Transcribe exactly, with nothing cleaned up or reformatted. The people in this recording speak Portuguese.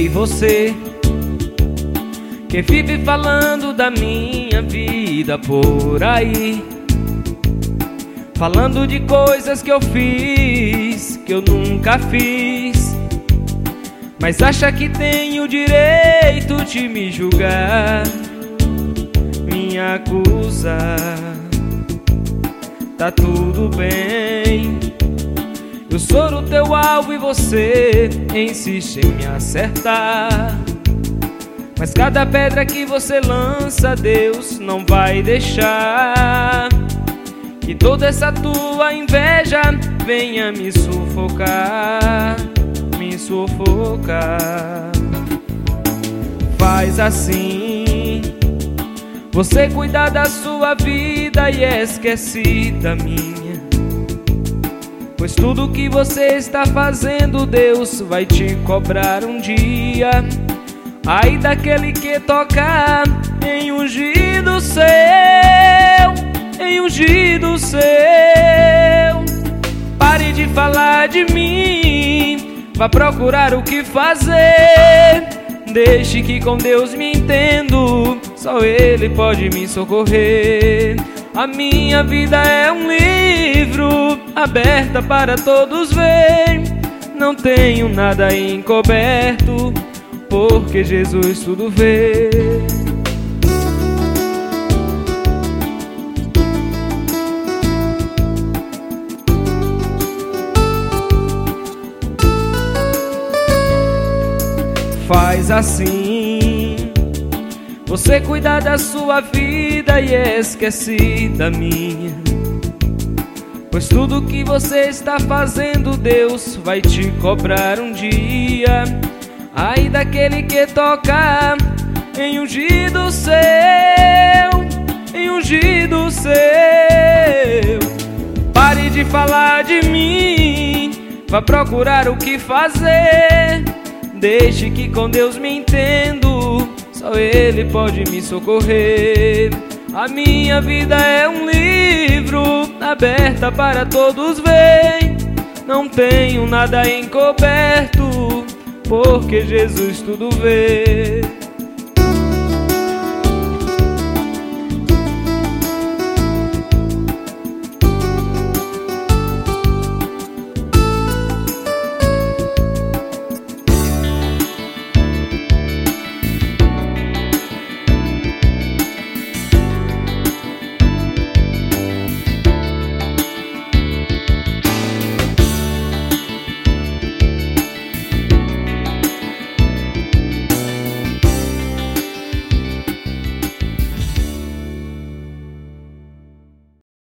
e você, que vive falando da minha vida por aí, falando de coisas que eu fiz, que eu nunca fiz, mas acha que tem o direito de me julgar, me acusar. Tá tudo bem, eu sou o teu alvo e você insiste em me acertar, mas cada pedra que você lança, Deus não vai deixar que toda essa tua inveja venha me sufocar, me sufocar. Faz assim, você cuida da sua vida e esquece da minha, pois tudo que você está fazendo, Deus vai te cobrar um dia. Ai daquele que tocar em ungido seu, em ungido seu. Pare de falar de mim, vá procurar o que fazer. Deixe que com Deus me entendo, só Ele pode me socorrer. A minha vida é um livro, aberta para todos ver. Não tenho nada encoberto, porque Jesus tudo vê. Faz assim, você cuida da sua vida e esquece da minha, pois tudo que você está fazendo, Deus vai te cobrar um dia. Ai daquele que toca em ungido seu, em ungido seu. Pare de falar de mim, vá procurar o que fazer. Deixe que com Deus me entendo, só Ele pode me socorrer. A minha vida é um livro, aberta para todos ver. Não tenho nada encoberto, porque Jesus tudo vê.